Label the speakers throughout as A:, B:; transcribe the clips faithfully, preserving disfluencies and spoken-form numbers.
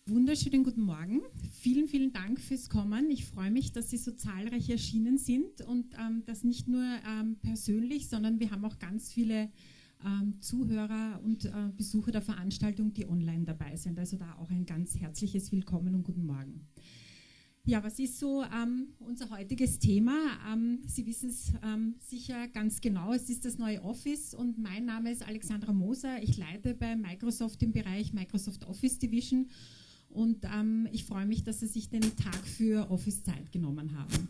A: Wunderschönen guten Morgen. Vielen, vielen Dank fürs Kommen. Ich freue mich, dass Sie so zahlreich erschienen sind und ähm, das nicht nur ähm, persönlich, sondern wir haben auch ganz viele ähm, Zuhörer und äh, Besucher der Veranstaltung, die online dabei sind. Also da auch ein ganz herzliches Willkommen und guten Morgen. Ja, was ist so ähm, unser heutiges Thema? Ähm, Sie wissen es ähm, sicher ganz genau, es ist das neue Office und mein Name ist Alexandra Moser. Ich leite bei Microsoft im Bereich Microsoft Office Division und ähm, ich freue mich, dass Sie sich den Tag für Office Zeit genommen haben.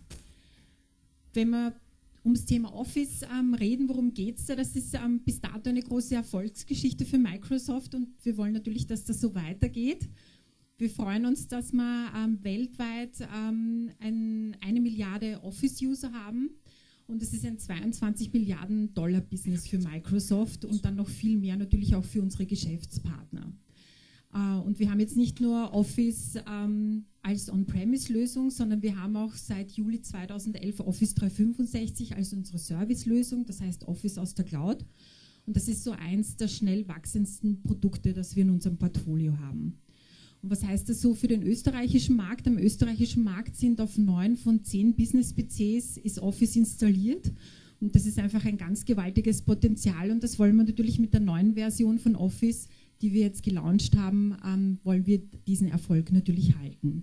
A: Wenn wir ums Thema Office ähm, reden, worum geht es da? Das ist ähm, bis dato eine große Erfolgsgeschichte für Microsoft und wir wollen natürlich, dass das so weitergeht. Wir freuen uns, dass wir ähm, weltweit ähm, ein, eine Milliarde Office-User haben und es ist ein zweiundzwanzig Milliarden Dollar Business für Microsoft und dann noch viel mehr natürlich auch für unsere Geschäftspartner. Äh, und wir haben jetzt nicht nur Office ähm, als On-Premise-Lösung, sondern wir haben auch seit Juli zweitausendelf Office dreihundertfünfundsechzig als unsere Service-Lösung, das heißt Office aus der Cloud. Und das ist so eins der schnell wachsendsten Produkte, das wir in unserem Portfolio haben. Und was heißt das so für den österreichischen Markt? Am österreichischen Markt sind auf neun von zehn Business-P Cs ist Office installiert. Und das ist einfach ein ganz gewaltiges Potenzial. Und das wollen wir natürlich mit der neuen Version von Office, die wir jetzt gelauncht haben, ähm, wollen wir diesen Erfolg natürlich halten.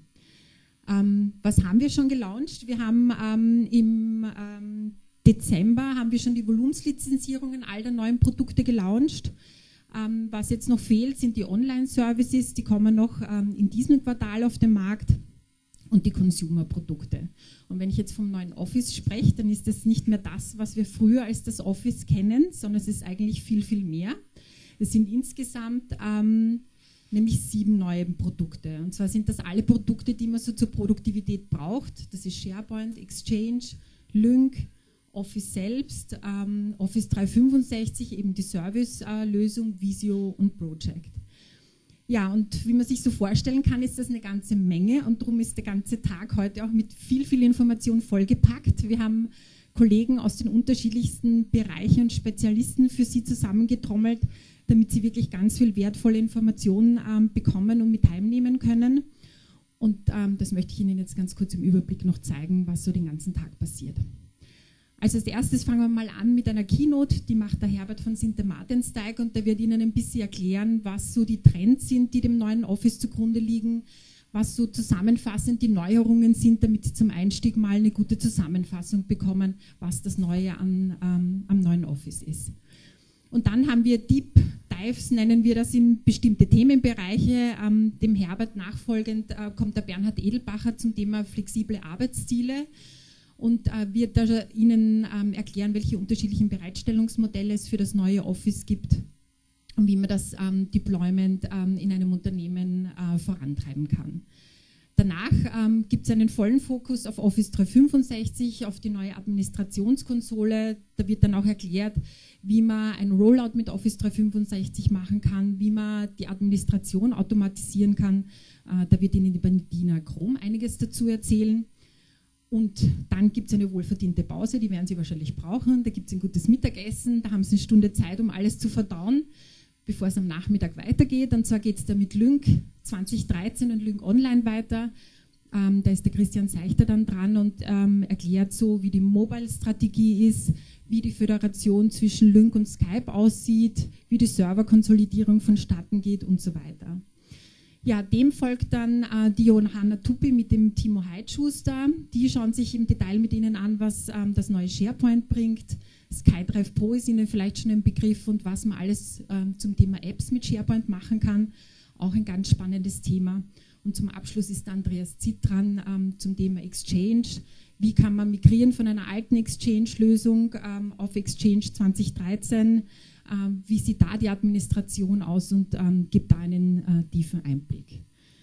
A: Ähm, was haben wir schon gelauncht? Wir haben ähm, im ähm, Dezember haben wir schon die Volumenslizenzierungen all der neuen Produkte gelauncht. Ähm, was jetzt noch fehlt, sind die Online-Services, die kommen noch ähm, in diesem Quartal auf den Markt und die Consumer-Produkte. Und wenn ich jetzt vom neuen Office spreche, dann ist das nicht mehr das, was wir früher als das Office kennen, sondern es ist eigentlich viel, viel mehr. Es sind insgesamt ähm, nämlich sieben neue Produkte. Und zwar sind das alle Produkte, die man so zur Produktivität braucht. Das ist SharePoint, Exchange, Lync, Office selbst, ähm, Office dreihundertfünfundsechzig, eben die Service-Lösung, äh, Visio und Project. Ja, und wie man sich so vorstellen kann, ist das eine ganze Menge und darum ist der ganze Tag heute auch mit viel, viel Information vollgepackt. Wir haben Kollegen aus den unterschiedlichsten Bereichen und Spezialisten für Sie zusammengetrommelt, damit Sie wirklich ganz viel wertvolle Informationen ähm, bekommen und mit heimnehmen können. Und ähm, das möchte ich Ihnen jetzt ganz kurz im Überblick noch zeigen, was so den ganzen Tag passiert. Also als erstes fangen wir mal an mit einer Keynote, die macht der Herbert von Sinte-Martinsteig und der wird Ihnen ein bisschen erklären, was so die Trends sind, die dem neuen Office zugrunde liegen, was so zusammenfassend die Neuerungen sind, damit Sie zum Einstieg mal eine gute Zusammenfassung bekommen, was das Neue an, ähm, am neuen Office ist. Und dann haben wir Deep Dives, nennen wir das, in bestimmte Themenbereiche. Ähm, dem Herbert nachfolgend äh, kommt der Bernhard Edelbacher zum Thema flexible Arbeitsstile und äh, wird da Ihnen ähm, erklären, welche unterschiedlichen Bereitstellungsmodelle es für das neue Office gibt und wie man das ähm, Deployment ähm, in einem Unternehmen äh, vorantreiben kann. Danach ähm, gibt es einen vollen Fokus auf Office dreihundertfünfundsechzig, auf die neue Administrationskonsole. Da wird dann auch erklärt, wie man ein Rollout mit Office dreihundertfünfundsechzig machen kann, wie man die Administration automatisieren kann. Äh, da wird Ihnen die Bettina Krom einiges dazu erzählen. Und dann gibt es eine wohlverdiente Pause, die werden Sie wahrscheinlich brauchen. Da gibt es ein gutes Mittagessen, da haben Sie eine Stunde Zeit, um alles zu verdauen, bevor es am Nachmittag weitergeht. Und zwar geht es da mit Lync zwanzig dreizehn und Lync Online weiter. Ähm, da ist der Christian Seichter dann dran und ähm, erklärt so, wie die Mobile-Strategie ist, wie die Föderation zwischen Lync und Skype aussieht, wie die Serverkonsolidierung vonstatten geht und so weiter. Ja, dem folgt dann äh, die Johanna Tuppi mit dem Timo Heitschuster. Die schauen sich im Detail mit Ihnen an, was ähm, das neue SharePoint bringt. SkyDrive Pro ist Ihnen vielleicht schon ein Begriff und was man alles ähm, zum Thema Apps mit SharePoint machen kann. Auch ein ganz spannendes Thema. Und zum Abschluss ist Andreas Zitt dran ähm, zum Thema Exchange. Wie kann man migrieren von einer alten Exchange-Lösung ähm, auf Exchange zwanzig dreizehn? Ähm, wie sieht da die Administration aus und ähm, gibt da einen äh, tiefen Einblick.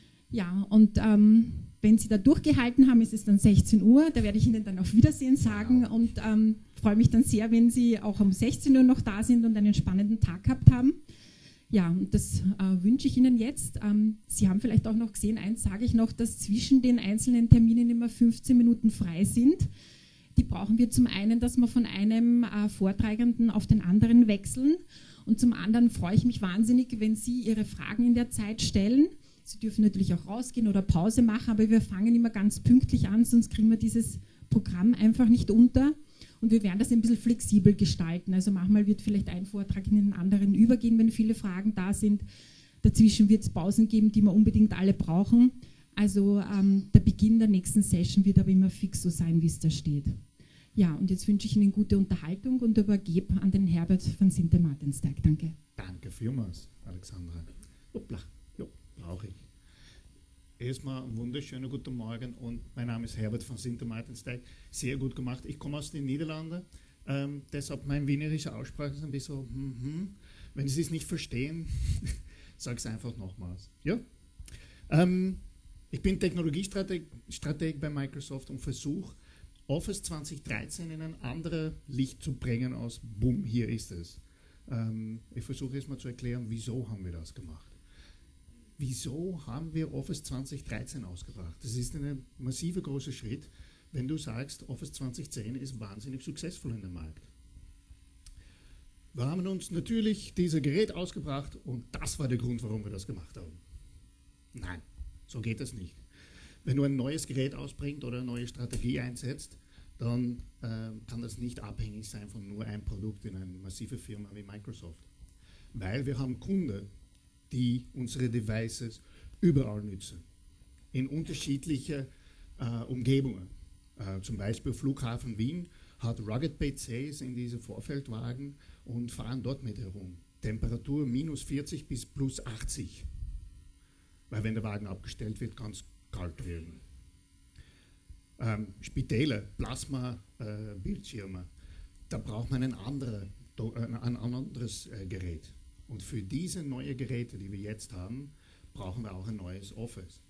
A: Ja, und ähm, wenn Sie da durchgehalten haben, ist es dann sechzehn Uhr, da werde ich Ihnen dann auf Wiedersehen sagen und ähm, freue mich dann sehr, wenn Sie auch um sechzehn Uhr noch da sind und einen spannenden Tag gehabt haben. Ja, und das äh, wünsche ich Ihnen jetzt. Ähm, Sie haben vielleicht auch noch gesehen, eins sage ich noch, dass zwischen den einzelnen Terminen immer fünfzehn Minuten frei sind. Die brauchen wir zum einen, dass wir von einem äh, Vortragenden auf den anderen wechseln und zum anderen freue ich mich wahnsinnig, wenn Sie Ihre Fragen in der Zeit stellen. Sie dürfen natürlich auch rausgehen oder Pause machen, aber wir fangen immer ganz pünktlich an, sonst kriegen wir dieses Programm einfach nicht unter. Und wir werden das ein bisschen flexibel gestalten. Also manchmal wird vielleicht ein Vortrag in den anderen übergehen, wenn viele Fragen da sind. Dazwischen wird es Pausen geben, die wir unbedingt alle brauchen. Also ähm, der Beginn der nächsten Session wird aber immer fix so sein, wie es da steht. Ja, und jetzt wünsche ich Ihnen gute Unterhaltung und übergebe an den Herbert von Sinter-Martinsteig. Danke.
B: Danke vielmals, Alexandra. Hoppla, ja, brauche ich. Erstmal einen wunderschönen guten Morgen und mein Name ist Herbert von Sinter-Martinsteig. Sehr gut gemacht. Ich komme aus den Niederlanden, ähm, deshalb meine wienerische Aussprache ist ein bisschen so, hm, hm. Wenn Sie es nicht verstehen, sage ich es einfach nochmals. Ja? Ähm, ich bin Technologiestrateg Strateg bei Microsoft und versuche, Office zwanzig dreizehn in ein anderes Licht zu bringen als, boom, hier ist es. Ähm, ich versuche erstmal zu erklären, wieso haben wir das gemacht. Wieso haben wir Office zwanzig dreizehn ausgebracht? Das ist ein massiver großer Schritt, wenn du sagst, Office zwanzig zehn ist wahnsinnig successful in dem Markt. Wir haben uns natürlich dieses Gerät ausgebracht und das war der Grund, warum wir das gemacht haben. Nein, so geht das nicht. Wenn du ein neues Gerät ausbringst oder eine neue Strategie einsetzt, dann äh, kann das nicht abhängig sein von nur einem Produkt in einer massiven Firma wie Microsoft. Weil wir haben Kunden, die unsere Devices überall nutzen, in unterschiedlichen äh, Umgebungen. Äh, zum Beispiel Flughafen Wien hat Rugged P Cs in diese Vorfeldwagen und fahren dort mit herum. Temperatur minus vierzig bis plus achtzig, weil wenn der Wagen abgestellt wird, kann es kalt werden. Ähm, Spitäler, Plasma-Bildschirme, äh, da braucht man ein, andere, ein anderes äh, Gerät. Und für diese neuen Geräte, die wir jetzt haben, brauchen wir auch ein neues Office.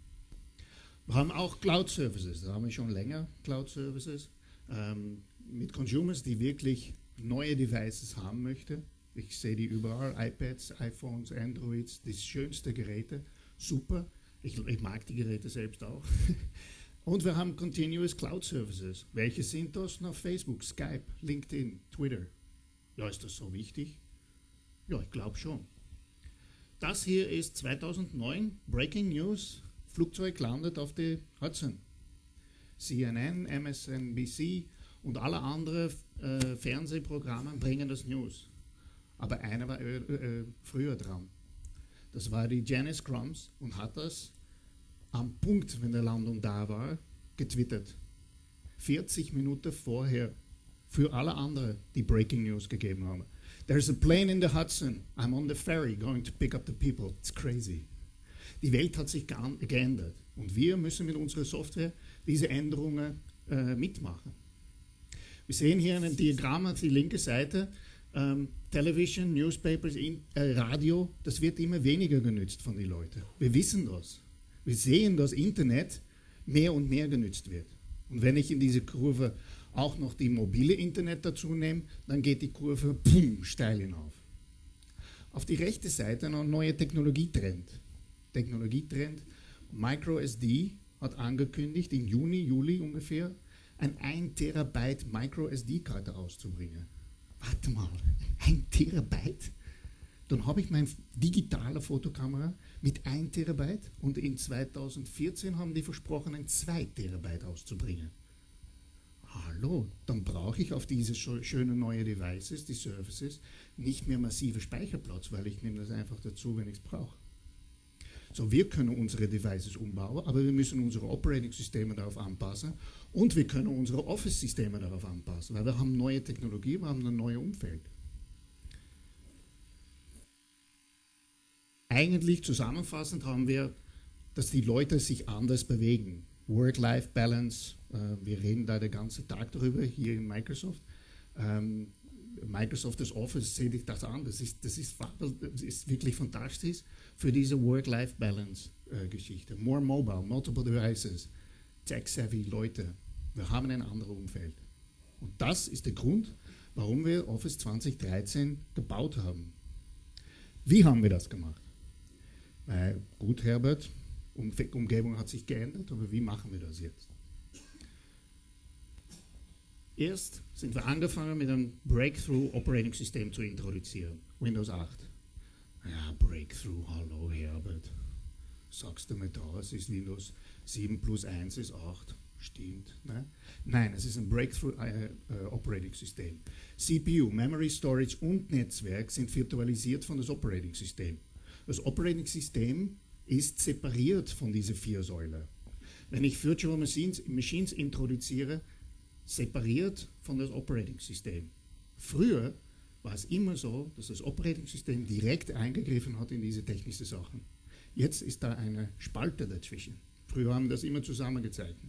B: Wir haben auch Cloud-Services, da haben wir schon länger Cloud-Services, ähm, mit Consumers, die wirklich neue Devices haben möchten. Ich sehe die überall, iPads, iPhones, Androids, die schönsten Geräte, super. Ich, ich mag die Geräte selbst auch. Und wir haben Continuous Cloud Services. Welche sind das? Na, Facebook, Skype, LinkedIn, Twitter. Ja, ist das so wichtig? Ja, ich glaube schon. Das hier ist zweitausendneun, Breaking News, Flugzeug landet auf der Hudson. C N N, M S N B C und alle anderen äh, Fernsehprogramme bringen das News. Aber einer war äh, äh, früher dran. Das war die Janice Crumbs und hat das am Punkt, wenn die Landung da war, getwittert. vierzig Minuten vorher für alle anderen, die Breaking News gegeben haben. There's a plane in the Hudson. I'm on the ferry going to pick up the people. It's crazy. Die Welt hat sich geändert und wir müssen mit unserer Software diese Änderungen äh, mitmachen. Wir sehen hier ein Diagramm auf die linke Seite. Ähm, Television, Newspapers, in, äh, Radio, das wird immer weniger genutzt von den Leuten. Wir wissen das. Wir sehen, dass Internet mehr und mehr genutzt wird. Und wenn ich in diese Kurve auch noch die mobile Internet dazu nehme, dann geht die Kurve pum, steil hinauf. Auf die rechte Seite noch ein neuer Technologietrend. Technologietrend. MicroSD hat angekündigt, im Juni, Juli ungefähr, ein ein Terabyte MicroSD-Karte auszubringen. Warte mal, ein Terabyte? Dann habe ich meine digitale Fotokamera mit ein Terabyte und in zweitausendvierzehn haben die versprochen, ein zwei Terabyte auszubringen. Hallo, dann brauche ich auf diese schönen neuen Devices, die Services, nicht mehr massive Speicherplatz, weil ich nehme das einfach dazu, wenn ich es brauche. So, wir können unsere Devices umbauen, aber wir müssen unsere Operating-Systeme darauf anpassen und wir können unsere Office-Systeme darauf anpassen, weil wir haben neue Technologie, wir haben ein neues Umfeld. Eigentlich zusammenfassend haben wir, dass die Leute sich anders bewegen. Work-Life-Balance, äh, wir reden da den ganzen Tag darüber, hier in Microsoft. Ähm, Microsoft, das Office, sehe ich das an, das ist, das ist, das ist wirklich fantastisch für diese Work-Life-Balance-Geschichte. Äh, More mobile, multiple devices, tech-savvy Leute. Wir haben ein anderes Umfeld. Und das ist der Grund, warum wir Office zwanzig dreizehn gebaut haben. Wie haben wir das gemacht? Weil, gut, Herbert, die Umgebung hat sich geändert, aber wie machen wir das jetzt? Erst sind wir angefangen mit einem Breakthrough-Operating-System zu introduzieren, Windows acht. Ja, Breakthrough, hallo Herbert. sagst du mit aus, ist Windows sieben plus eins ist acht. Stimmt. Ne? Nein, es ist ein Breakthrough äh, äh, Operating System. C P U, Memory Storage und Netzwerk sind virtualisiert von das Operating System. Das Operating System ist separiert von diesen vier Säulen. Wenn ich Virtual Machines, Machines introduziere, separiert von das Operating System. Früher war es immer so, dass das Operating System direkt eingegriffen hat in diese technischen Sachen. Jetzt ist da eine Spalte dazwischen. Früher haben wir das immer zusammengezeichnet.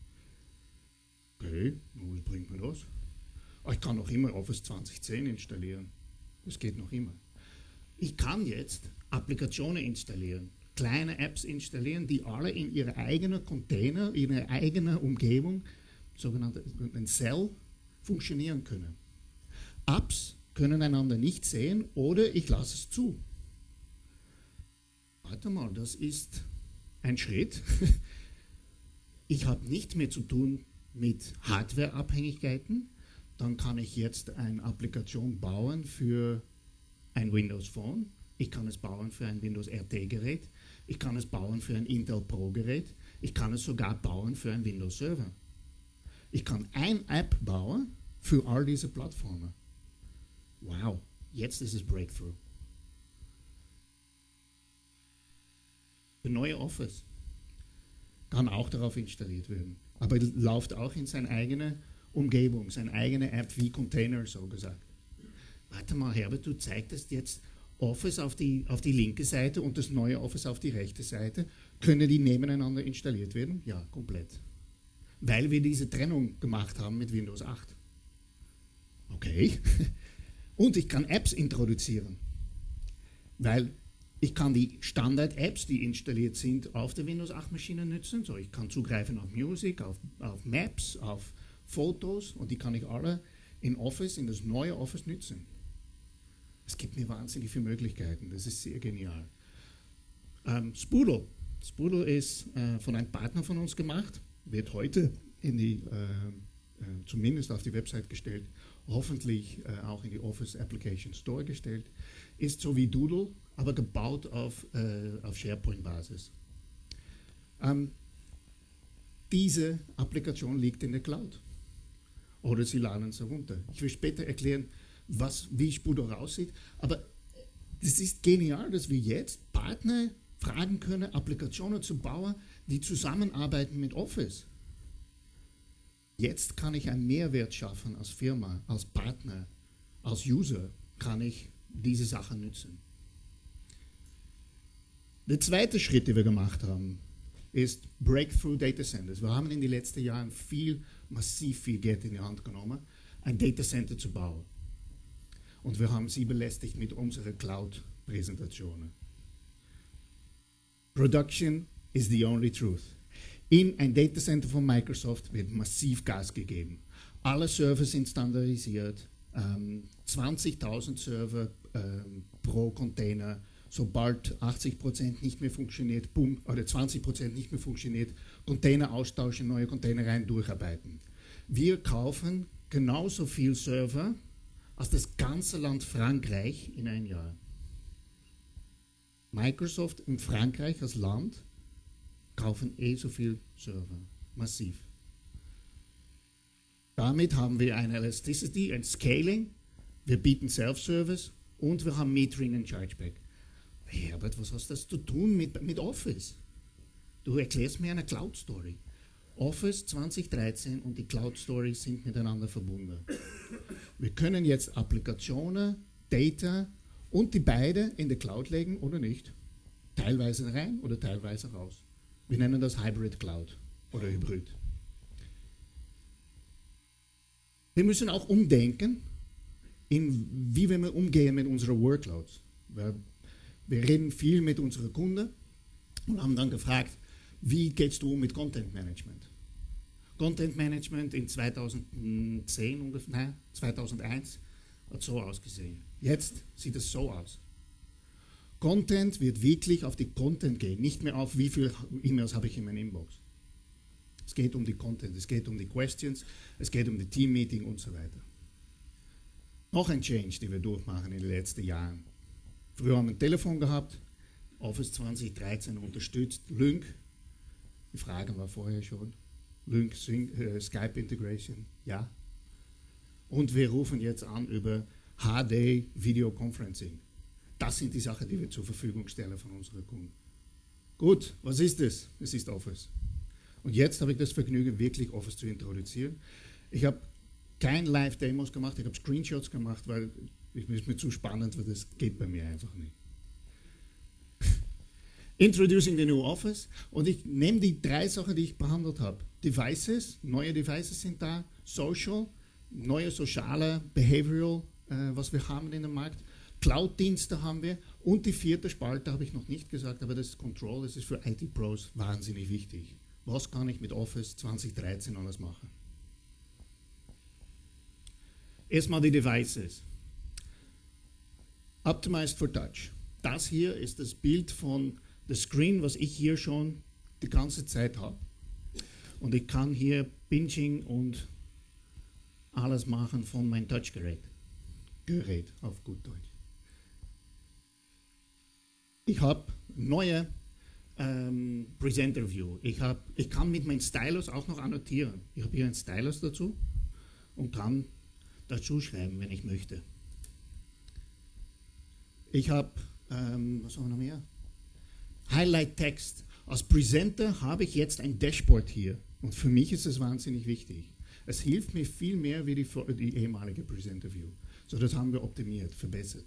B: Okay, was bringt mir das? Oh, ich kann noch immer Office zwanzig zehn installieren. Das geht noch immer. Ich kann jetzt Applikationen installieren, kleine Apps installieren, die alle in ihrer eigenen Container, in ihrer eigenen Umgebung, sogenannte ein Cell, funktionieren können. Apps können einander nicht sehen oder ich lasse es zu. Warte mal, das ist ein Schritt. Ich habe nicht mehr zu tun mit Hardware-Abhängigkeiten. Dann kann ich jetzt eine Applikation bauen für ein Windows Phone. Ich kann es bauen für ein Windows R T-Gerät. Ich kann es bauen für ein Intel Pro-Gerät. Ich kann es sogar bauen für ein Windows Server. Ich kann eine App bauen für all diese Plattformen. Wow, jetzt ist es Breakthrough. Der neue Office kann auch darauf installiert werden, aber läuft auch in seine eigene Umgebung, seine eigene App wie Container, so gesagt. Warte mal, Herbert, du zeigst jetzt Office auf die, auf die linke Seite und das neue Office auf die rechte Seite. Können die nebeneinander installiert werden? Ja, komplett. Weil wir diese Trennung gemacht haben mit Windows acht. Okay. Und ich kann Apps introduzieren, weil ich kann die Standard-Apps, die installiert sind, auf der Windows acht Maschine nutzen. So, ich kann zugreifen auf Music, auf, auf Maps, auf Fotos und die kann ich alle in Office, in das neue Office nutzen. Es gibt mir wahnsinnig viele Möglichkeiten, das ist sehr genial. Ähm, Spoodle. Spoodle ist äh, von einem Partner von uns gemacht, wird heute in die, äh, äh, zumindest auf die Website gestellt, hoffentlich äh, auch in die Office Application Store gestellt, ist so wie Doodle, aber gebaut auf, äh, auf SharePoint-Basis. Ähm, diese Applikation liegt in der Cloud. Oder Sie laden sie runter. Ich will später erklären, was, wie Spoodle aussieht, aber es ist genial, dass wir jetzt Partner fragen können, Applikationen zu bauen, die zusammenarbeiten mit Office. Jetzt kann ich einen Mehrwert schaffen als Firma, als Partner, als User, kann ich diese Sachen nutzen. Der zweite Schritt, den wir gemacht haben, ist Breakthrough Data Centers. Wir haben in den letzten Jahren viel, massiv viel Geld in die Hand genommen, ein Data Center zu bauen. Und wir haben sie belästigt mit unseren Cloud-Präsentationen. Production is the only truth. In ein Data Center von Microsoft wird massiv Gas gegeben. Alle Server sind standardisiert, ähm, zwanzigtausend Server ähm, pro Container. Sobald achtzig Prozent nicht mehr funktioniert, boom, oder zwanzig Prozent nicht mehr funktioniert, Container austauschen, neue Container rein, durcharbeiten. Wir kaufen genauso viel Server als das ganze Land Frankreich in ein Jahr. Microsoft in Frankreich als Land kaufen eh so viel Server, massiv. Damit haben wir eine Elasticity, ein Scaling, wir bieten Self-Service und wir haben Metering und Chargeback. Herbert, was hast das zu tun mit, mit Office? Du erklärst mir eine Cloud-Story. Office zwanzig dreizehn und die Cloud-Story sind miteinander verbunden. Wir können jetzt Applikationen, Data und die beide in die Cloud legen oder nicht. Teilweise rein oder teilweise raus. Wir nennen das Hybrid Cloud oder Hybrid. Wir müssen auch umdenken, in wie wir umgehen mit unseren Workloads. Wir, wir reden viel mit unseren Kunden und haben dann gefragt, wie gehst du um mit Content Management? Content Management in zweitausendzehn ungefähr, nein, zweitausendeins hat so ausgesehen. Jetzt sieht es so aus. Content wird wirklich auf die Content gehen, nicht mehr auf wie viele E-Mails habe ich in meiner Inbox. Es geht um die Content, es geht um die Questions, es geht um die Team-Meeting und so weiter. Noch ein Change, den wir durchmachen in den letzten Jahren. Früher haben wir ein Telefon gehabt, Office zwanzig dreizehn unterstützt. Lync, die Frage war vorher schon, Lync, Sync, äh, Skype Integration, ja. Und wir rufen jetzt an über H D Video Conferencing. Das sind die Sachen, die wir zur Verfügung stellen von unseren Kunden. Gut, was ist es? Es ist Office. Und jetzt habe ich das Vergnügen, wirklich Office zu introduzieren. Ich habe keine Live-Demos gemacht, ich habe Screenshots gemacht, weil es ist mir zu spannend, weil das geht bei mir einfach nicht. Introducing the new Office. Und ich nehme die drei Sachen, die ich behandelt habe. Devices, neue Devices sind da, Social, neue soziale, Behavioral, äh, was wir haben in dem Markt. Cloud-Dienste haben wir. Und die vierte Spalte habe ich noch nicht gesagt, aber das ist Control, das ist für I T-Pros wahnsinnig wichtig. Was kann ich mit Office zwanzig dreizehn alles machen? Erstmal die Devices. Optimized for Touch. Das hier ist das Bild von der Screen, was ich hier schon die ganze Zeit habe. Und ich kann hier Binging und alles machen von meinem Touchgerät. Gerät auf gut Deutsch. Ich habe neue ähm, Presenter View. Ich, hab, ich kann mit meinem Stylus auch noch annotieren. Ich habe hier einen Stylus dazu und kann dazu schreiben, wenn ich möchte. Ich habe, ähm, was haben wir noch mehr? Highlight Text. Als Presenter habe ich jetzt ein Dashboard hier. Und für mich ist es wahnsinnig wichtig. Es hilft mir viel mehr wie die, die ehemalige Presenter View. So, das haben wir optimiert, verbessert.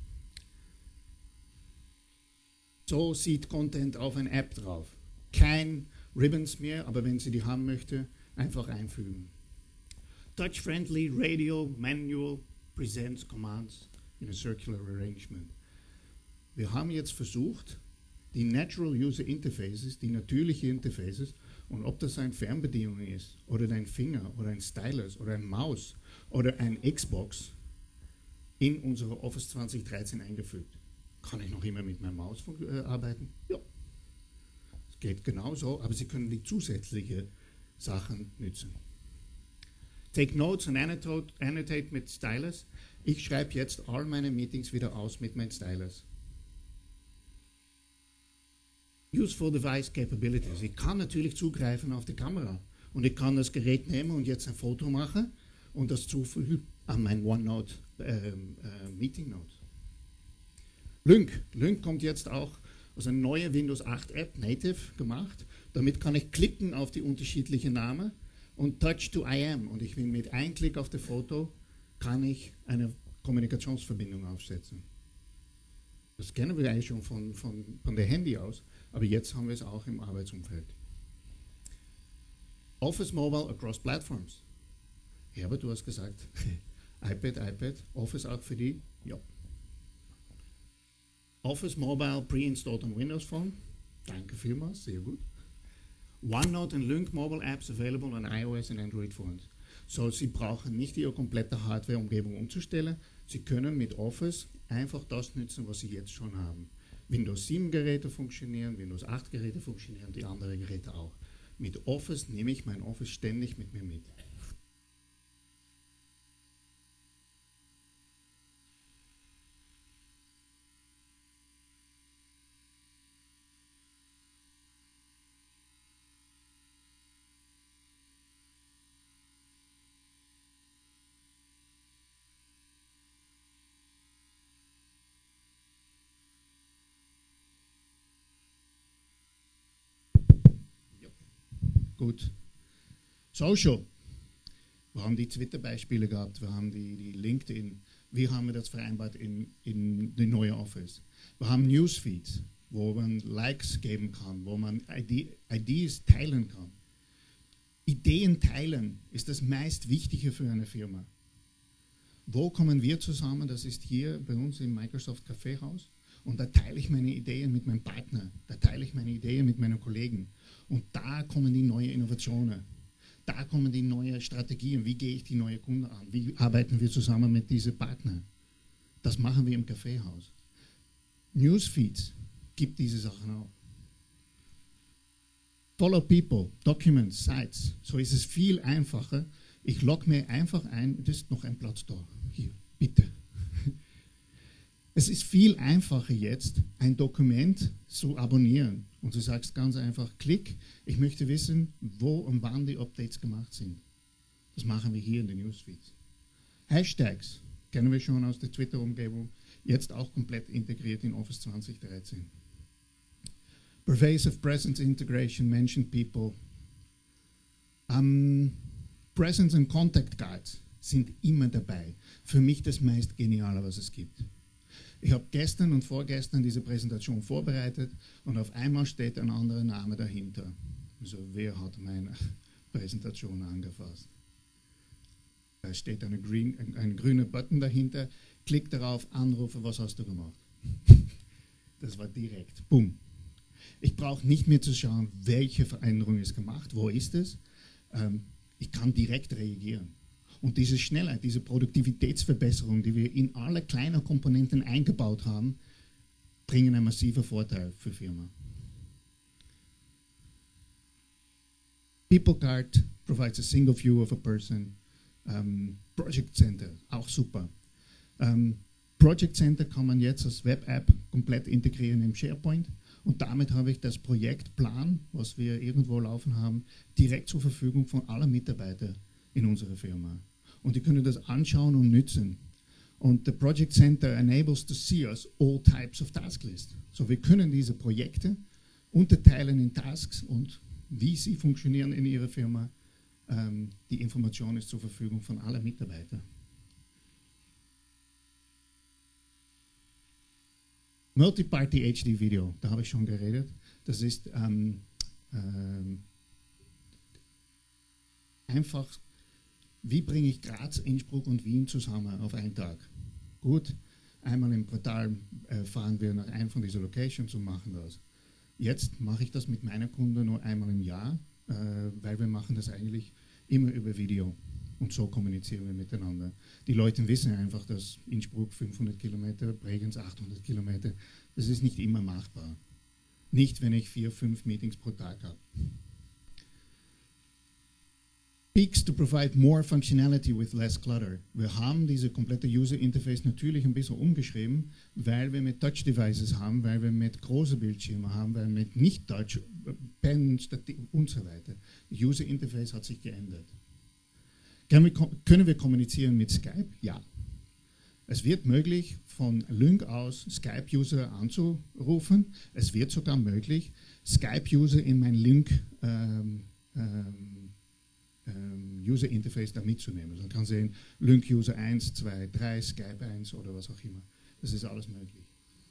B: So sieht Content auf einer App drauf. Kein Ribbons mehr, aber wenn Sie die haben möchte, einfach einfügen. Touch-friendly, Radio, Manual, Presents, Commands in a circular arrangement. Wir haben jetzt versucht, die Natural User Interfaces, die natürlichen Interfaces, und ob das eine Fernbedienung ist, oder dein Finger, oder ein Stylus, oder ein Maus, oder ein Xbox, in unsere Office zwanzig dreizehn eingefügt. Kann ich noch immer mit meinem Maus äh, arbeiten? Ja. Es geht genauso, aber Sie können die zusätzlichen Sachen nutzen. Take Notes und annotate, annotate mit Stylus. Ich schreibe jetzt all meine Meetings wieder aus mit meinem Stylus. Useful Device Capabilities. Ich kann natürlich zugreifen auf die Kamera und ich kann das Gerät nehmen und jetzt ein Foto machen und das zufügen an mein OneNote äh, äh, Meeting Note. Lync. Lync kommt jetzt auch als eine neue Windows acht App, native, gemacht. Damit kann ich klicken auf die unterschiedlichen Namen und Touch to I M. Und ich will mit einem Klick auf das Foto, kann ich eine Kommunikationsverbindung aufsetzen. Das kennen wir eigentlich schon von, von, von der Handy aus, aber jetzt haben wir es auch im Arbeitsumfeld. Office Mobile across platforms. Herbert, du hast gesagt, iPad, iPad, Office auch für die? Ja. Office Mobile pre-installed on Windows Phone. Danke vielmals, sehr gut. OneNote und Lync Mobile Apps available on iOS and Android phones. So, Sie brauchen nicht Ihre komplette Hardware-Umgebung umzustellen. Sie können mit Office einfach das nutzen, was Sie jetzt schon haben. Windows sieben Geräte funktionieren, Windows acht Geräte funktionieren, die anderen Geräte auch. Mit Office nehme ich mein Office ständig mit mir mit. Gut. Social. Wir haben die Twitter-Beispiele gehabt, wir haben die, die LinkedIn. Wie haben wir das vereinbart in, in die neue Office? Wir haben Newsfeeds, wo man Likes geben kann, wo man Ideas teilen kann. Ideen teilen ist das meist Wichtige für eine Firma. Wo kommen wir zusammen? Das ist hier bei uns im Microsoft Kaffeehaus. Und da teile ich meine Ideen mit meinem Partner, da teile ich meine Ideen mit meinen Kollegen. Und da kommen die neuen Innovationen, da kommen die neuen Strategien. Wie gehe ich die neuen Kunden an? Wie arbeiten wir zusammen mit diesen Partnern? Das machen wir im Kaffeehaus. Newsfeeds gibt diese Sachen auch. Follow People, Documents, Sites. So ist es viel einfacher. Ich logge mir einfach ein, das ist noch ein Platz da. Hier, bitte. Es ist viel einfacher jetzt, ein Dokument zu abonnieren. Und du sagst ganz einfach, klick, ich möchte wissen, wo und wann die Updates gemacht sind. Das machen wir hier in den Newsfeeds. Hashtags kennen wir schon aus der Twitter-Umgebung, jetzt auch komplett integriert in Office zwanzig dreizehn. Pervasive Presence Integration, Mentioned People. Um, Presence and Contact Guides sind immer dabei. Für mich das meist Geniale, was es gibt. Ich habe gestern und vorgestern diese Präsentation vorbereitet und auf einmal steht ein anderer Name dahinter. Also wer hat meine Präsentation angefasst? Da steht eine green, ein, ein grüner Button dahinter, klick darauf, anrufe, was hast du gemacht? Das war direkt, bumm. Ich brauche nicht mehr zu schauen, welche Veränderung ist gemacht, wo ist es. Ähm, ich kann direkt reagieren. Und diese Schnellheit, diese Produktivitätsverbesserung, die wir in alle kleinen Komponenten eingebaut haben, bringen einen massiven Vorteil für die Firma. PeopleCard provides a single view of a person. Um, Project Center, auch super. Um, Project Center kann man jetzt als Web-App komplett integrieren im SharePoint. Und damit habe ich das Projektplan, was wir irgendwo laufen haben, direkt zur Verfügung von allen Mitarbeitern in unserer Firma. Und die können das anschauen und nützen. Und the Project Center enables to see us all types of task lists. So wir können diese Projekte unterteilen in Tasks und wie sie funktionieren in ihrer Firma. Ähm, die Information ist zur Verfügung von allen Mitarbeitern. Multi-Party H D Video, da habe ich schon geredet. Das ist ähm, ähm, einfach, wie bringe ich Graz, Innsbruck und Wien zusammen auf einen Tag? Gut, einmal im Quartal äh, fahren wir nach einem von diesen Locations und machen das. Jetzt mache ich das mit meinen Kunden nur einmal im Jahr, äh, weil wir machen das eigentlich immer über Video. Und so kommunizieren wir miteinander. Die Leute wissen einfach, dass Innsbruck fünfhundert Kilometer, Bregenz achthundert Kilometer, das ist nicht immer machbar. Nicht, wenn ich vier, fünf Meetings pro Tag habe. Peaks to provide more functionality with less clutter. Wir haben diese komplette User Interface natürlich ein bisschen umgeschrieben, weil wir mit Touch Devices haben, weil wir mit großen Bildschirmen haben, weil wir mit Nicht-Touch, Pen und so weiter. User Interface hat sich geändert. Können wir kommunizieren mit Skype? Ja. Es wird möglich, von Lync aus Skype-User anzurufen. Es wird sogar möglich, Skype-User in mein Lync ähm, ähm, ähm, User-Interface da mitzunehmen. Also man kann sehen, Lync-User eins, zwei, drei, Skype eins oder was auch immer. Das ist alles möglich.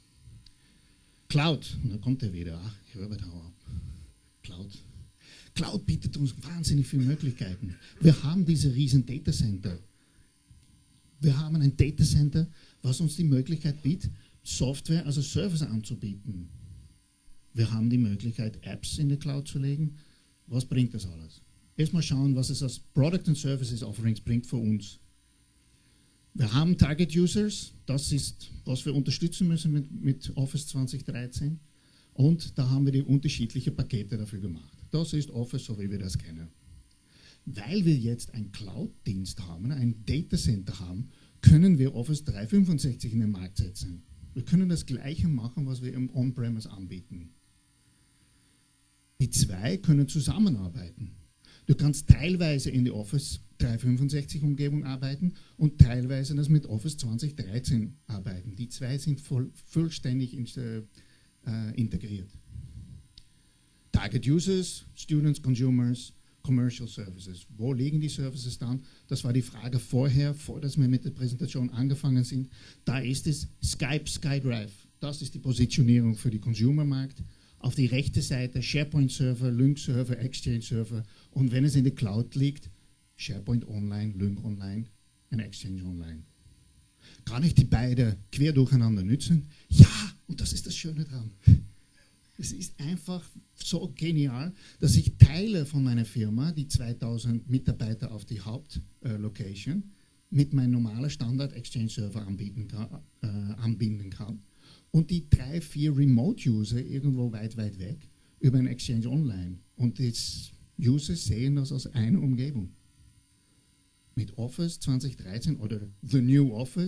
B: Cloud, und da kommt er wieder. Ach, Herbert, hau ab. Cloud. Cloud bietet uns wahnsinnig viele Möglichkeiten. Wir haben diese riesen Datacenter. Wir haben ein Datacenter, was uns die Möglichkeit bietet, Software als Service anzubieten. Wir haben die Möglichkeit, Apps in die Cloud zu legen. Was bringt das alles? Erstmal schauen, was es als Product and Services Offerings bringt für uns. Wir haben Target Users, das ist, was wir unterstützen müssen mit, mit Office zwanzig dreizehn. Und da haben wir die unterschiedlichen Pakete dafür gemacht. Das ist Office, so wie wir das kennen. Weil wir jetzt einen Cloud-Dienst haben, ein Datacenter haben, können wir Office dreihundertfünfundsechzig in den Markt setzen. Wir können das Gleiche machen, was wir im On-Premise anbieten. Die zwei können zusammenarbeiten. Du kannst teilweise in die Office dreihundertfünfundsechzig Umgebung arbeiten und teilweise das mit Office zwanzig dreizehn arbeiten. Die zwei sind voll, vollständig in, äh, integriert. Target Users, Students, Consumers, Commercial Services. Wo liegen die Services dann? Das war die Frage vorher, vor dass wir mit der Präsentation angefangen sind. Da ist es Skype, SkyDrive. Das ist die Positionierung für den Consumer-Markt. Auf die rechte Seite SharePoint-Server, Lync-Server, Exchange-Server und wenn es in der Cloud liegt, SharePoint Online, Lync Online und Exchange Online. Kann ich die beiden quer durcheinander nutzen? Ja, und das ist das Schöne dran. Es ist einfach so genial, dass ich Teile von meiner Firma, die zweitausend Mitarbeiter auf die Hauptlocation, äh, mit meinem normalen Standard-Exchange-Server anbieten kann, äh, anbinden kann. Und die drei, vier Remote-User irgendwo weit, weit weg über ein Exchange Online. Und die User sehen das aus einer Umgebung. Mit Office zwanzig dreizehn oder The New Office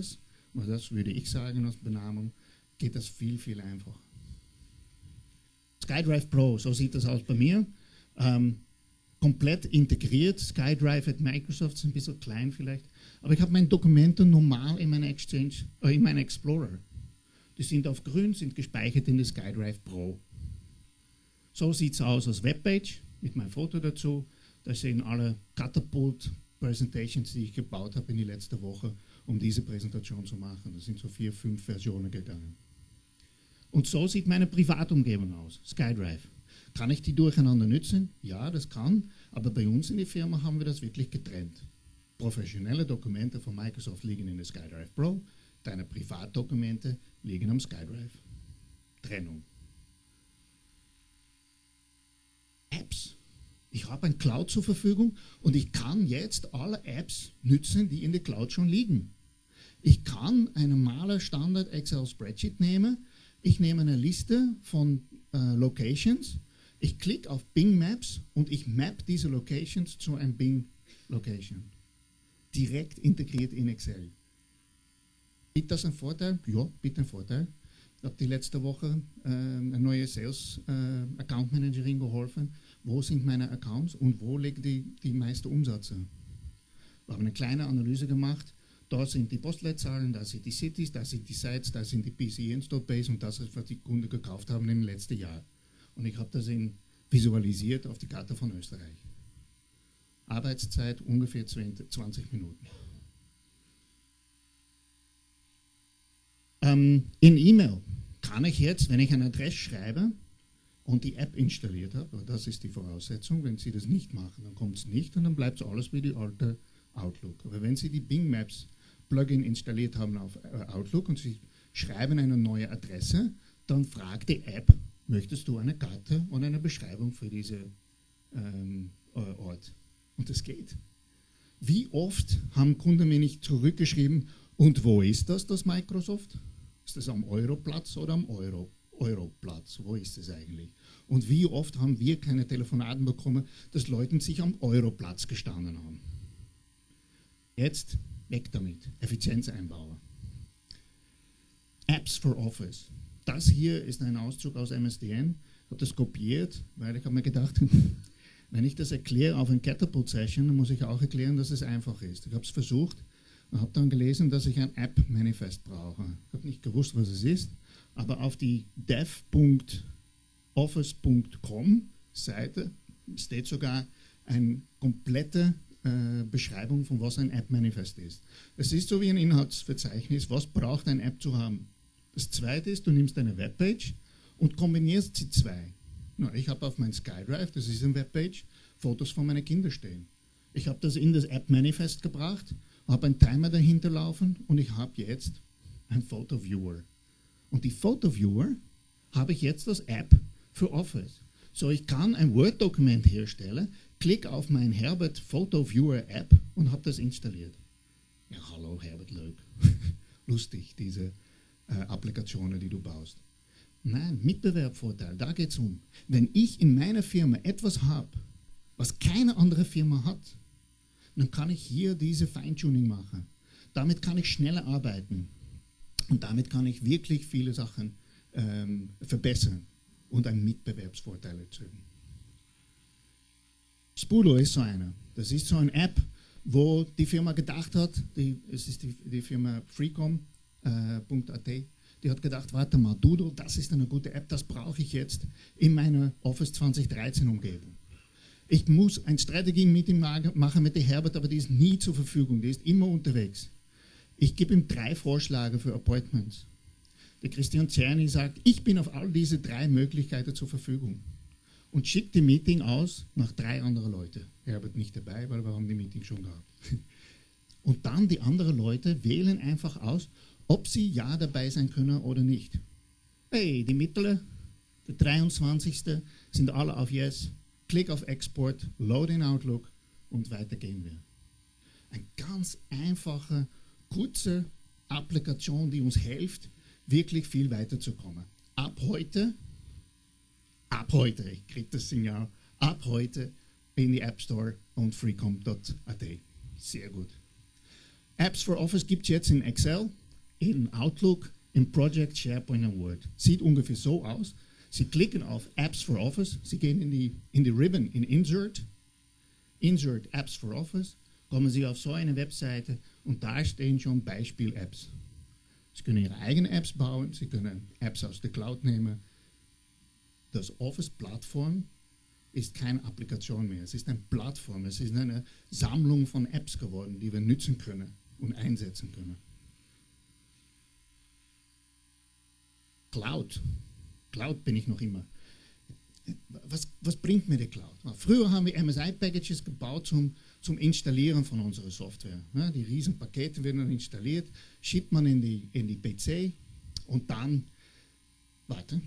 B: aber das würde ich sagen als Benamung, geht das viel, viel einfacher. SkyDrive Pro, so sieht das aus bei mir. Ähm, komplett integriert. SkyDrive at Microsoft ist ein bisschen klein vielleicht, aber ich habe meine Dokumente normal in meiner Exchange, äh, in meiner Explorer. Die sind auf grün, sind gespeichert in der SkyDrive Pro. So sieht es aus als Webpage mit meinem Foto dazu. Da sehen alle Catapult-Presentations, die ich gebaut habe in die letzte Woche, um diese Präsentation zu machen. Das sind so vier, fünf Versionen gegangen. Und so sieht meine Privatumgebung aus, SkyDrive. Kann ich die durcheinander nutzen? Ja, das kann, aber bei uns in der Firma haben wir das wirklich getrennt. Professionelle Dokumente von Microsoft liegen in der SkyDrive Pro, deine Privatdokumente liegen am SkyDrive. Trennung. Apps. Ich habe ein Cloud zur Verfügung und ich kann jetzt alle Apps nutzen, die in der Cloud schon liegen. Ich kann ein normaler Standard Excel Spreadsheet nehmen. Ich nehme eine Liste von äh, Locations. Ich klicke auf Bing Maps und ich map diese Locations zu einem Bing Location. Direkt integriert in Excel. Ist das ein Vorteil? Ja, bitte ein Vorteil. Ich habe die letzte Woche äh, eine neue Sales äh, Account Managerin geholfen. Wo sind meine Accounts und wo liegen die, die meisten Umsätze? Wir haben eine kleine Analyse gemacht. Da sind die Postleitzahlen, da sind die Cities, da sind die Sites, da sind die P C Install Base und das ist, was die Kunden gekauft haben im letzten Jahr. Und ich habe das in visualisiert auf die Karte von Österreich. Arbeitszeit ungefähr zwanzig Minuten. Ähm, in E-Mail kann ich jetzt, wenn ich eine Adresse schreibe und die App installiert habe, das ist die Voraussetzung, wenn Sie das nicht machen, dann kommt es nicht und dann bleibt es alles wie die alte Outlook. Aber wenn Sie die Bing Maps Plugin installiert haben auf Outlook und Sie schreiben eine neue Adresse, dann fragt die App, möchtest du eine Karte und eine Beschreibung für diesen ähm, Ort? Und das geht. Wie oft haben Kunden mir nicht zurückgeschrieben, und wo ist das, das Microsoft? Ist das am Europlatz oder am Euro, Europlatz? Wo ist es eigentlich? Und wie oft haben wir keine Telefonaten bekommen, dass Leute sich am Europlatz gestanden haben? Jetzt weg damit. Effizienz einbauen. Apps for Office. Das hier ist ein Auszug aus M S D N. Ich habe das kopiert, weil ich habe mir gedacht, wenn ich das erkläre auf ein Catapult-Session, dann muss ich auch erklären, dass es einfach ist. Ich habe es versucht und habe dann gelesen, dass ich ein App-Manifest brauche. Ich habe nicht gewusst, was es ist, aber auf die dev Punkt office Punkt com Seite steht sogar eine komplette äh, Beschreibung von was ein App-Manifest ist. Es ist so wie ein Inhaltsverzeichnis, was braucht ein App zu haben. Das zweite ist, du nimmst eine Webpage und kombinierst sie zwei. Na, ich habe auf mein SkyDrive, das ist eine Webpage, Fotos von meinen Kindern stehen. Ich habe das in das App-Manifest gebracht, habe einen Timer dahinter laufen und ich habe jetzt einen Photo-Viewer. Und die Photo-Viewer habe ich jetzt als App für Office. So, ich kann ein Word-Dokument herstellen, klicke auf mein Herbert Photo-Viewer-App und habe das installiert. Ja, hallo Herbert Leuk. Lustig, diese äh, Applikationen, die du baust. Nein, Mitbewerbsvorteil, da geht es um. Wenn ich in meiner Firma etwas habe, was keine andere Firma hat, dann kann ich hier diese Feintuning machen. Damit kann ich schneller arbeiten. Und damit kann ich wirklich viele Sachen ähm, verbessern und einen Mitbewerbsvorteil erzeugen. Spudo ist so eine. Das ist so eine App, wo die Firma gedacht hat, die, es ist die, die Firma freecom Punkt a t, die hat gedacht, warte mal, Doodle, das ist eine gute App, das brauche ich jetzt in meiner Office zwanzig dreizehn Umgebung. Ich muss ein Strategie-Meeting machen mit der Herbert, aber die ist nie zur Verfügung, die ist immer unterwegs. Ich gebe ihm drei Vorschläge für Appointments. Der Christian Czerny sagt, ich bin auf all diese drei Möglichkeiten zur Verfügung. Und schickt die Meeting aus nach drei anderen Leuten. Herbert nicht dabei, weil wir haben die Meeting schon gehabt. Und dann die anderen Leute wählen einfach aus, ob sie ja dabei sein können oder nicht. Hey, die Mittel, der dreiundzwanzigste sind alle auf Yes. Klick auf Export, Load in Outlook und weiter gehen wir. Eine ganz einfache, kurze Applikation, die uns hilft, wirklich viel weiterzukommen. Ab heute, ab heute, ich kriege das Signal, ab heute in die App Store und freecom Punkt a t. Sehr gut. Apps for Office gibt es jetzt in Excel, in Outlook, in Project, SharePoint und Word. Sieht ungefähr so aus. Sie klicken auf Apps for Office, Sie gehen in die, in die Ribbon in Insert, Insert Apps for Office, kommen Sie auf so eine Webseite und da stehen schon Beispiel-Apps. Sie können Ihre eigenen Apps bauen, Sie können Apps aus der Cloud nehmen. Das Office-Plattform ist keine Applikation mehr, es ist eine Plattform, es ist eine Sammlung von Apps geworden, die wir nutzen können und einsetzen können. Cloud. Cloud bin ich noch immer. Was, was bringt mir die Cloud? Früher haben wir M S I-Packages gebaut zum, zum Installieren von unserer Software. Ja, die riesen Pakete werden dann installiert, schiebt man in die, in die P C und dann, warte,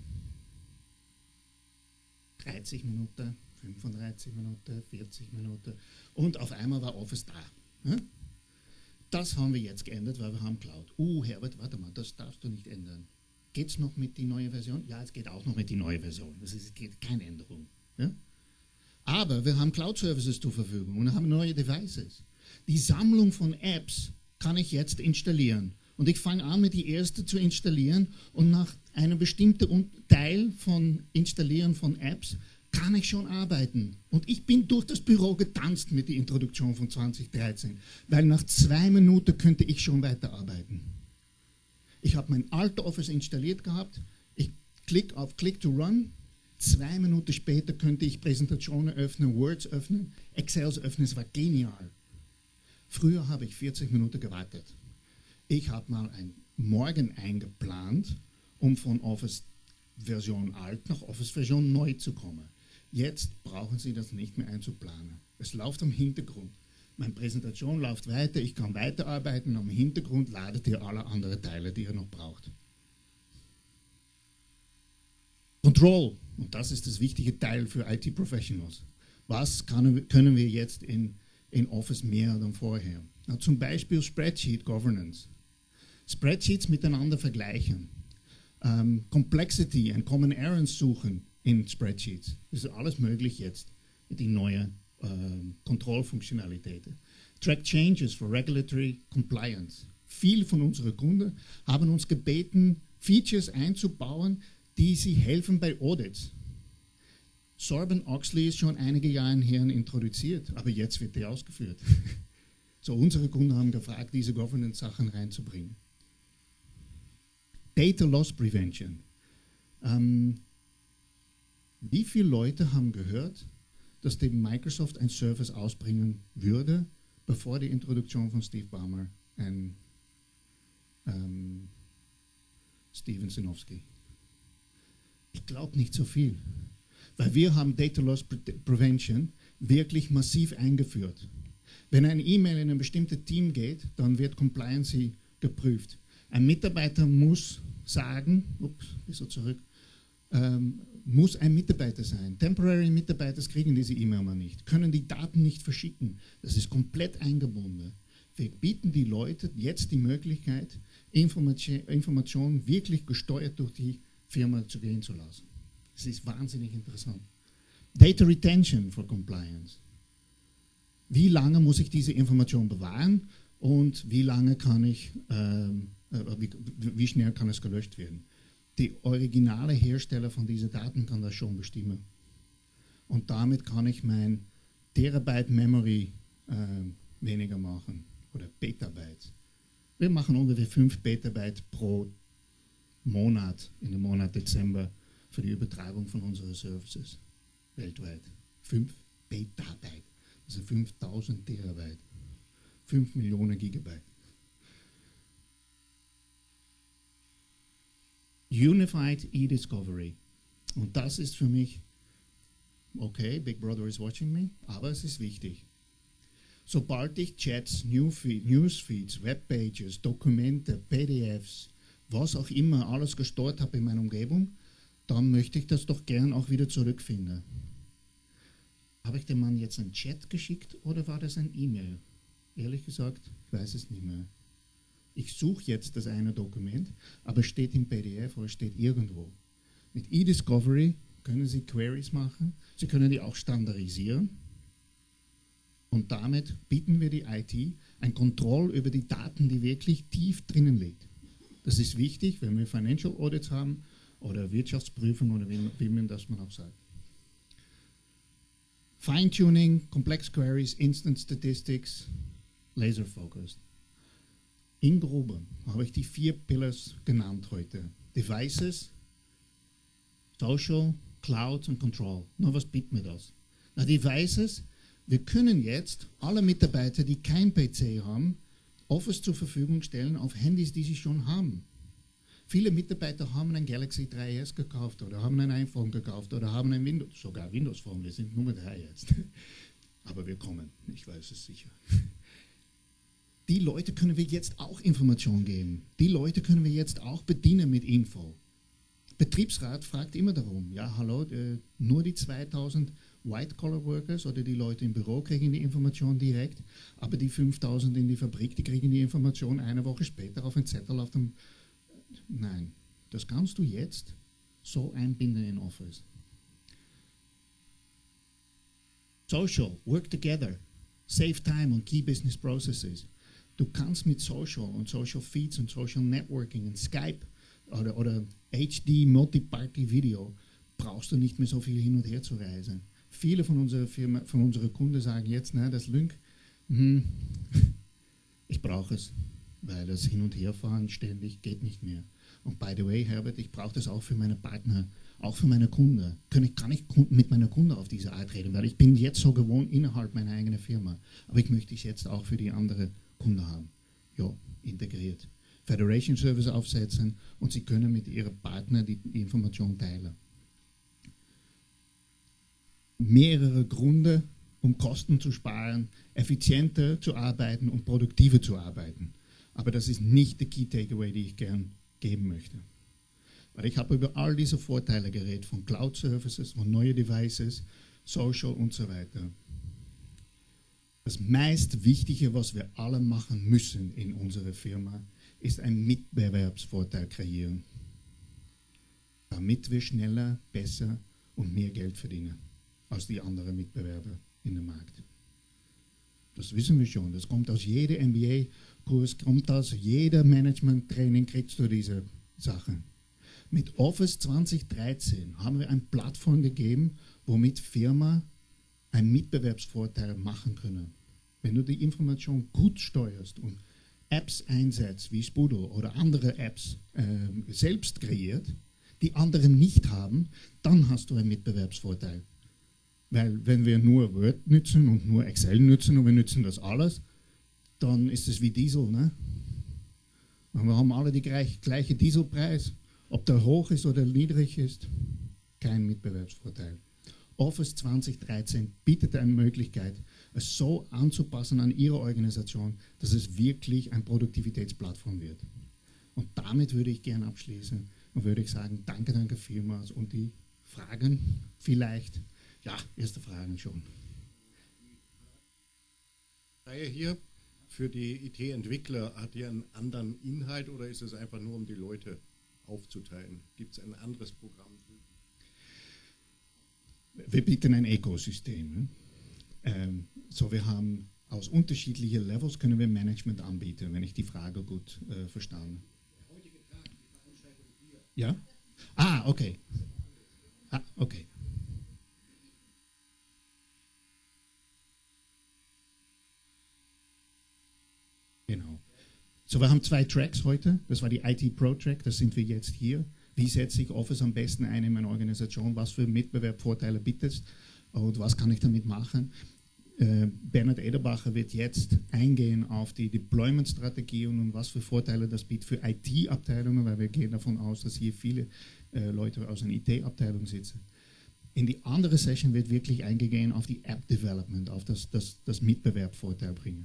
B: dreißig Minuten, fünfunddreißig Minuten, vierzig Minuten und auf einmal war Office da. Ja? Das haben wir jetzt geändert, weil wir haben Cloud. Uh, Herbert, warte mal, das darfst du nicht ändern. Geht es noch mit die neue Version? Ja, es geht auch noch mit die neue Version. Es ist, geht keine Änderung. Ja? Aber wir haben Cloud-Services zur Verfügung und haben neue Devices. Die Sammlung von Apps kann ich jetzt installieren. Und ich fange an, mit die erste zu installieren und nach einem bestimmten Teil von Installieren von Apps kann ich schon arbeiten. Und ich bin durch das Büro getanzt mit der Introduktion von zwanzig dreizehn, weil nach zwei Minuten könnte ich schon weiterarbeiten. Ich habe mein alter Office installiert gehabt, ich klicke auf Click to Run, zwei Minuten später könnte ich Präsentationen öffnen, Words öffnen, Excels öffnen, es war genial. Früher habe ich vierzig Minuten gewartet. Ich habe mal einen Morgen eingeplant, um von Office Version alt nach Office Version neu zu kommen. Jetzt brauchen Sie das nicht mehr einzuplanen. Es läuft im Hintergrund. Meine Präsentation läuft weiter, ich kann weiterarbeiten, am Hintergrund ladet ihr alle anderen Teile, die ihr noch braucht. Control, und das ist das wichtige Teil für I T-Professionals. Was kann, können wir jetzt in, in Office mehr als vorher? Na, zum Beispiel Spreadsheet Governance. Spreadsheets miteinander vergleichen. Um, Complexity and Common Errands suchen in Spreadsheets. Das ist alles möglich jetzt mit den neuen Uh, Kontrollfunktionalitäten. Track Changes for Regulatory Compliance. Viele von unseren Kunden haben uns gebeten, Features einzubauen, die sie helfen bei Audits. Sarbanes-Oxley ist schon einige Jahre her introduziert, aber jetzt wird der ausgeführt. So, unsere Kunden haben gefragt, diese Governance-Sachen reinzubringen. Data Loss Prevention. Um, wie viele Leute haben gehört, dass die Microsoft ein Service ausbringen würde, bevor die Introduktion von Steve Ballmer und ähm, Steven Sinofsky? Ich glaube nicht so viel, weil wir haben Data Loss Pre Prevention wirklich massiv eingeführt. Wenn eine E-Mail in ein bestimmtes Team geht, dann wird Compliance geprüft. Ein Mitarbeiter muss sagen, ups, wieso zurück, ähm, muss ein Mitarbeiter sein. Temporary Mitarbeiter kriegen diese E-Mail mal nicht, können die Daten nicht verschicken. Das ist komplett eingebunden. Wir bieten die Leute jetzt die Möglichkeit, Informationen Information wirklich gesteuert durch die Firma zu gehen zu lassen. Das ist wahnsinnig interessant. Data Retention for Compliance. Wie lange muss ich diese Information bewahren und wie lange kann ich, ähm, äh, wie, wie schnell kann es gelöscht werden? Die originale Hersteller von diesen Daten kann das schon bestimmen. Und damit kann ich mein Terabyte Memory äh, weniger machen. Oder Petabyte. Wir machen ungefähr fünf Petabyte pro Monat in dem Monat Dezember für die Übertragung von unseren Services weltweit. fünf Petabyte. Also fünftausend Terabyte. fünf Millionen Gigabyte. Unified E-Discovery. Und das ist für mich, okay, Big Brother is watching me, aber es ist wichtig. Sobald ich Chats, Newsfeed, Newsfeeds, Webpages, Dokumente, P D Fs, was auch immer alles gesteuert habe in meiner Umgebung, dann möchte ich das doch gern auch wieder zurückfinden. Habe ich dem Mann jetzt einen Chat geschickt oder war das ein E-Mail? Ehrlich gesagt, ich weiß es nicht mehr. Ich suche jetzt das eine Dokument, aber es steht im P D F oder steht irgendwo. Mit eDiscovery können Sie Queries machen, Sie können die auch standardisieren und damit bieten wir die I T Ein Kontroll über die Daten, die wirklich tief drinnen liegt. Das ist wichtig, wenn wir Financial Audits haben oder Wirtschaftsprüfung oder wie, wie man das man auch sagt. Fine-Tuning, Complex Queries, Instant Statistics, Laser-Focused. In Groben habe ich die vier Pillars genannt heute. Devices, Social, Cloud und Control. Na, was bietet mir das? Na, Devices, wir können jetzt alle Mitarbeiter, die kein P C haben, Office zur Verfügung stellen auf Handys, die sie schon haben. Viele Mitarbeiter haben ein Galaxy drei S gekauft oder haben ein iPhone gekauft oder haben ein Windows, sogar Windows Phone, wir sind Nummer drei jetzt. Aber wir kommen, ich weiß es sicher. Die Leute können wir jetzt auch Informationen geben. Die Leute können wir jetzt auch bedienen mit Info. Betriebsrat fragt immer darum, ja hallo, äh, nur die zweitausend White-Collar-Workers oder die Leute im Büro kriegen die Information direkt, aber die fünftausend in die Fabrik, die kriegen die Information eine Woche später auf einen Zettel auf dem... Nein, das kannst du jetzt so einbinden in Office. Social, work together, save time on key business processes. Du kannst mit Social und Social Feeds und Social Networking und Skype oder, oder H D Multi-Party Video brauchst du nicht mehr so viel hin und her zu reisen. Viele von unserer Firma, von unseren Kunden sagen jetzt, na, das Lync, hm, ich brauche es, weil das Hin- und Herfahren ständig geht nicht mehr. Und by the way, Herbert, ich brauche das auch für meine Partner, auch für meine Kunden. Kann ich, kann ich mit meiner Kunde auf diese Art reden, weil ich bin jetzt so gewohnt innerhalb meiner eigenen Firma. Aber ich möchte es jetzt auch für die anderen Kunden haben. Ja, integriert. Federation Service aufsetzen und sie können mit ihren Partnern die, die Information teilen. Mehrere Gründe, um Kosten zu sparen, effizienter zu arbeiten und produktiver zu arbeiten. Aber das ist nicht der Key Takeaway, die ich gern geben möchte. Weil ich habe über all diese Vorteile geredet, von Cloud Services, von neuen Devices, Social und so weiter. Das meist Wichtige, was wir alle machen müssen in unserer Firma, ist ein Mitbewerbsvorteil kreieren, damit wir schneller, besser und mehr Geld verdienen als die anderen Mitbewerber in dem Markt. Das wissen wir schon, das kommt aus jedem M B A-Kurs, kommt aus jeder Management-Training, kriegst du diese Sachen. Mit Office zwanzig dreizehn haben wir eine Plattform gegeben, womit Firmen einen Mitbewerbsvorteil machen können. Wenn du die Information gut steuerst und Apps einsetzt, wie Spudo oder andere Apps äh, selbst kreiert, die anderen nicht haben, dann hast du einen Mitbewerbsvorteil. Weil wenn wir nur Word nutzen und nur Excel nutzen und wir nutzen das alles, dann ist es wie Diesel. Ne? Und wir haben alle den gleich, gleichen Dieselpreis. Ob der hoch ist oder niedrig ist, kein Mitbewerbsvorteil. Office zwanzig dreizehn bietet eine Möglichkeit, es so anzupassen an Ihre Organisation, dass es wirklich eine Produktivitätsplattform wird. Und damit würde ich gerne abschließen und würde ich sagen, danke, danke vielmals. Und die Fragen vielleicht, ja, erste Fragen schon.
C: Reihe hier für die I T-Entwickler, hat die einen anderen Inhalt oder ist es einfach nur, um die Leute aufzuteilen? Gibt es ein anderes Programm?
B: Wir bieten ein Ökosystem. Ne? Ähm, so, wir haben aus unterschiedlichen Levels können wir Management anbieten, wenn ich die Frage gut äh, verstanden.
C: Der heutige Tag, die Veranstaltung hier.
B: Ja? Ah, okay. Ah, okay. Genau. So, wir haben zwei Tracks heute. Das war die I T Pro Track, das sind wir jetzt hier. Wie setze ich Office am besten ein in meiner Organisation? Was für Mitbewerbsvorteile bietet und was kann ich damit machen? Äh, Bernhard Ederbacher wird jetzt eingehen auf die Deployment-Strategien und was für Vorteile das bietet für I T-Abteilungen, weil wir gehen davon aus, dass hier viele äh, Leute aus einer I T-Abteilung sitzen. In die andere Session wird wirklich eingegangen auf die App-Development, auf das, das, das Mitbewerbsvorteil bringen.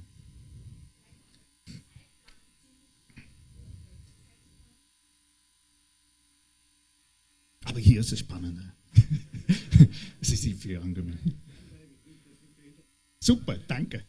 B: Aber hier ist es spannender. Es ist die vier angemeldet. Super, danke.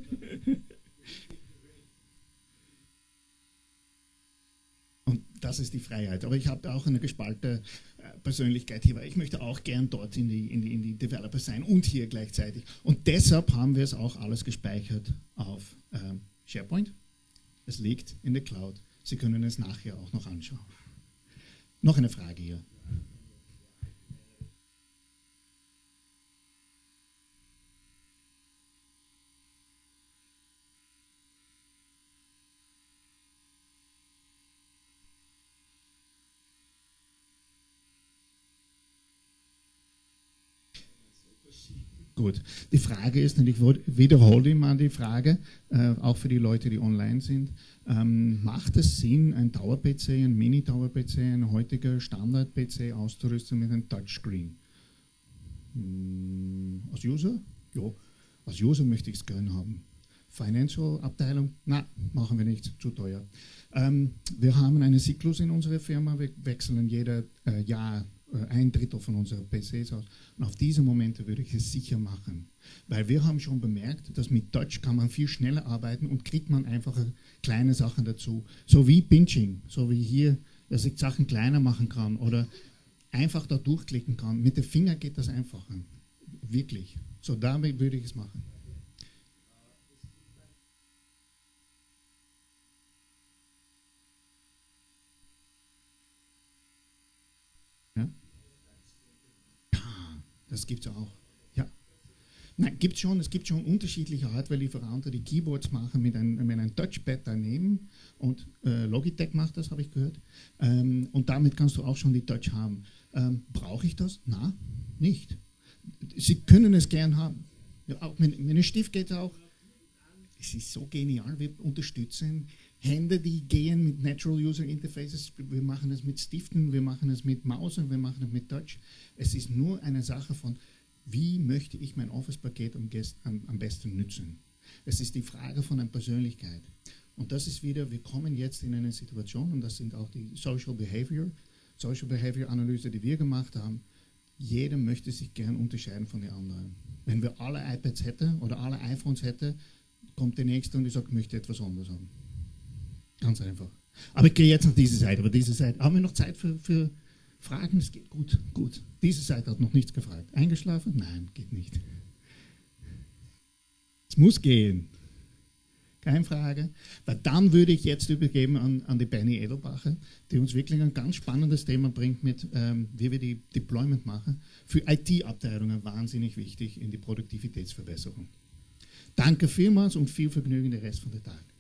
B: Und das ist die Freiheit. Aber ich habe auch eine gespaltene Persönlichkeit hier, weil ich möchte auch gern dort in die, in die, in die Developer sein und hier gleichzeitig. Und deshalb haben wir es auch alles gespeichert auf ähm, SharePoint. Es liegt in der Cloud. Sie können es nachher auch noch anschauen. Noch eine Frage hier. Gut, die Frage ist, und ich wiederhole mal die Frage, äh, auch für die Leute, die online sind, ähm, macht es Sinn, ein Tower-P C, ein Mini-Tower-P C, ein heutiger Standard-P C auszurüsten mit einem Touchscreen? Hm, als User? Ja, als User möchte ich es gerne haben. Financial-Abteilung? Nein, machen wir nicht, zu teuer. Ähm, wir haben einen Zyklus in unserer Firma, wir wechseln jeder äh, Jahr ein Drittel von unseren P Cs aus. Und auf diese Momente würde ich es sicher machen. Weil wir haben schon bemerkt, dass mit Touch kann man viel schneller arbeiten und kriegt man einfache kleine Sachen dazu. So wie Pinching, so wie hier, dass ich Sachen kleiner machen kann oder einfach da durchklicken kann. Mit den Fingern geht das einfacher. Wirklich. So damit würde ich es machen. Ja? Das gibt es auch. Ja. Nein, gibt schon, es gibt schon unterschiedliche Hardware-Lieferanten, die Keyboards machen mit einem, mit einem Touchpad daneben und äh, Logitech macht das, habe ich gehört. Ähm, und damit kannst du auch schon die Touch haben. Ähm, Brauche ich das? Na, nicht. Sie können es gern haben. Ja, auch mit, mit einem Stift geht es auch. Es ist so genial, wir unterstützen Hände, die gehen mit Natural User Interfaces, wir machen es mit Stiften, wir machen es mit Maus und wir machen es mit Touch. Es ist nur eine Sache von, wie möchte ich mein Office-Paket am, am, am besten nutzen. Es ist die Frage von einer Persönlichkeit. Und das ist wieder, wir kommen jetzt in eine Situation, und das sind auch die Social Behavior, Social Behavior Analyse, die wir gemacht haben. Jeder möchte sich gern unterscheiden von den anderen. Wenn wir alle iPads hätten oder alle iPhones hätten, kommt der Nächste und sagt, ich möchte etwas anderes haben. Ganz einfach. Aber ich gehe jetzt auf diese Seite, aber diese Seite. Haben wir noch Zeit für, für Fragen? Es geht gut, gut. Diese Seite hat noch nichts gefragt. Eingeschlafen? Nein, geht nicht. Es muss gehen. Keine Frage. Weil dann würde ich jetzt übergeben an, an die Benny Edelbacher, die uns wirklich ein ganz spannendes Thema bringt, mit ähm, wie wir die Deployment machen. Für I T-Abteilungen wahnsinnig wichtig in die Produktivitätsverbesserung. Danke vielmals und viel Vergnügen den Rest von der Tag.